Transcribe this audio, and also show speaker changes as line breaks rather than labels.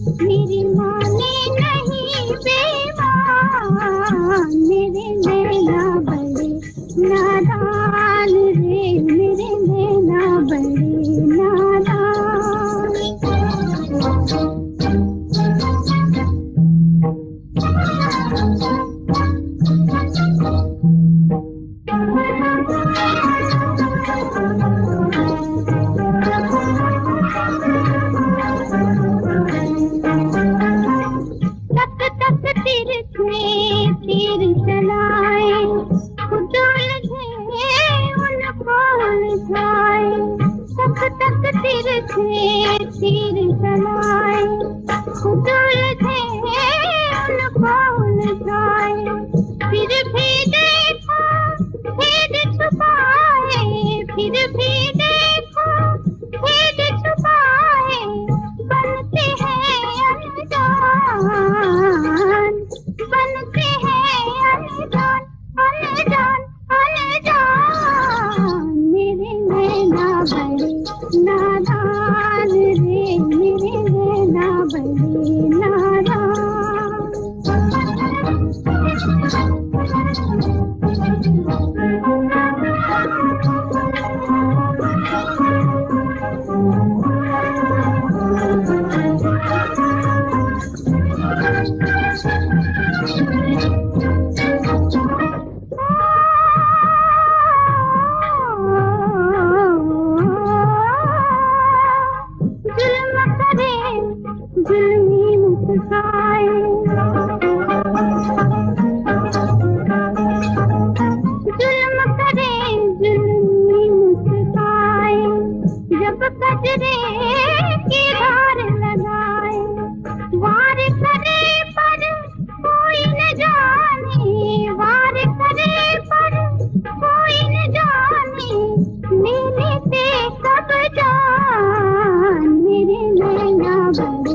मेरी माने नहीं बेईमान, मेरे नैना बड़े नादान रे, मेरे नैना बड़े नादान। तीर चलाए खुद उलझे उनको उलझाए, तक तक तीर चलाए खुद उलझे उनको उलझाए। फिर भी देखो भेद छुपाए, फिर भी देखो भेद छुपाए, बनते हैं अनजान, बनते हैं अनजान, अनजान, अनजान। मेरे नैना बड़े नादान रे, मेरे नैना बड़े नादान। जुल्मी मुस्काए, जुल्म करे जुल्मी मुस्काए, जब कजरे की धार लगाए, वार करे पर कोई न जाने, वार करे पर कोई न जाने, लेने से सब जान। मेरे नैना बड़े